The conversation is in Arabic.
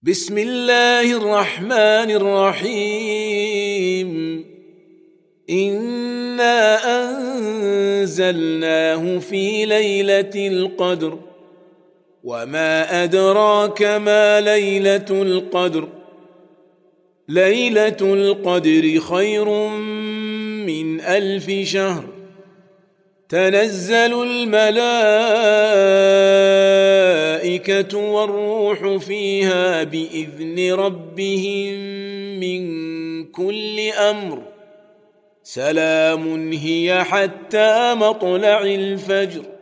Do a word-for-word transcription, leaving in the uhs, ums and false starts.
بسم الله الرحمن الرحيم إنا أنزلناه في ليلة القدر وما أدراك ما ليلة القدر ليلة القدر خير من ألف شهر تنزل الملائكة والروح فيها بإذن ربهم من كل أمر سلام هي حتى مطلع الفجر.